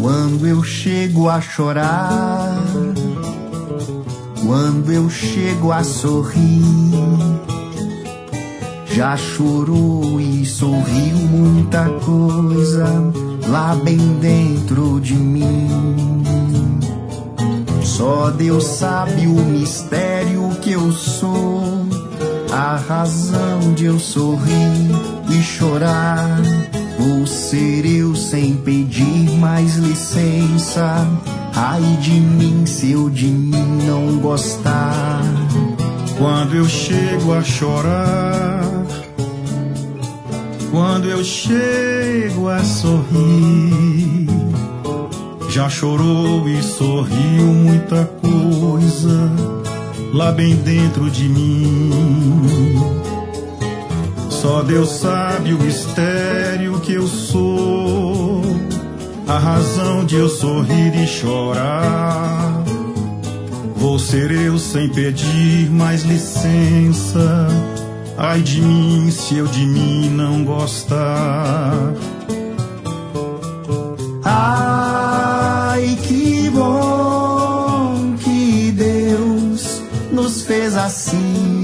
Quando eu chego a chorar, quando eu chego a sorrir, já chorou e sorriu muita coisa lá bem dentro de mim. Só Deus sabe o mistério que eu sou, a razão de eu sorrir e chorar. Vou ser eu sem pedir mais licença. Ai de mim se eu de mim não gostar. Quando eu chego a chorar, quando eu chego a sorrir, já chorou e sorriu muita coisa lá bem dentro de mim. Só Deus sabe o mistério que eu sou, a razão de eu sorrir e chorar. Vou ser eu sem pedir mais licença. Ai de mim se eu de mim não gostar. Ai, que bom que Deus nos fez assim.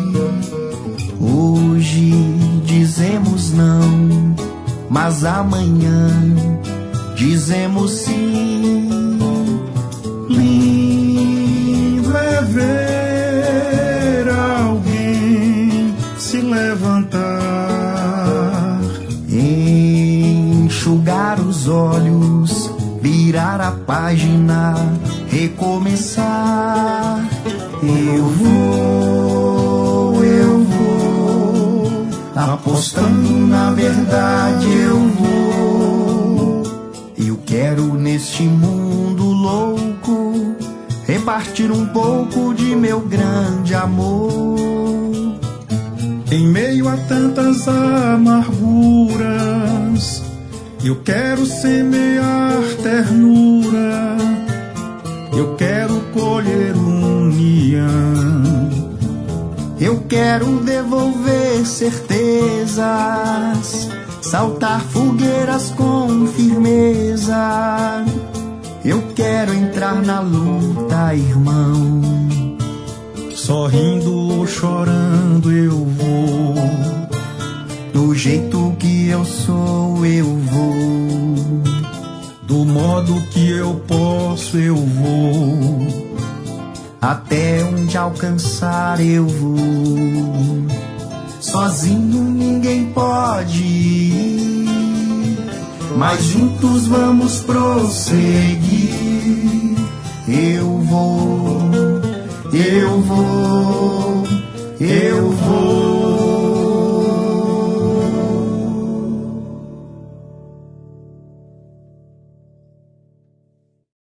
Hoje dizemos não, mas amanhã dizemos sim. Lindo é ver alguém se levantar, enxugar os olhos, virar a página, recomeçar. Eu vou, apostando na verdade eu vou. Eu quero neste mundo louco repartir um pouco de meu grande amor. Em meio a tantas amarguras, eu quero semear ternura, eu quero colher união. Eu quero devolver certezas, saltar fogueiras com firmeza. Eu quero entrar na luta, irmão. Sorrindo ou chorando eu vou, do jeito que eu sou eu vou, do modo que eu posso eu vou, até onde alcançar eu vou. Sozinho ninguém pode ir, mas juntos vamos prosseguir. Eu vou, eu vou, eu vou.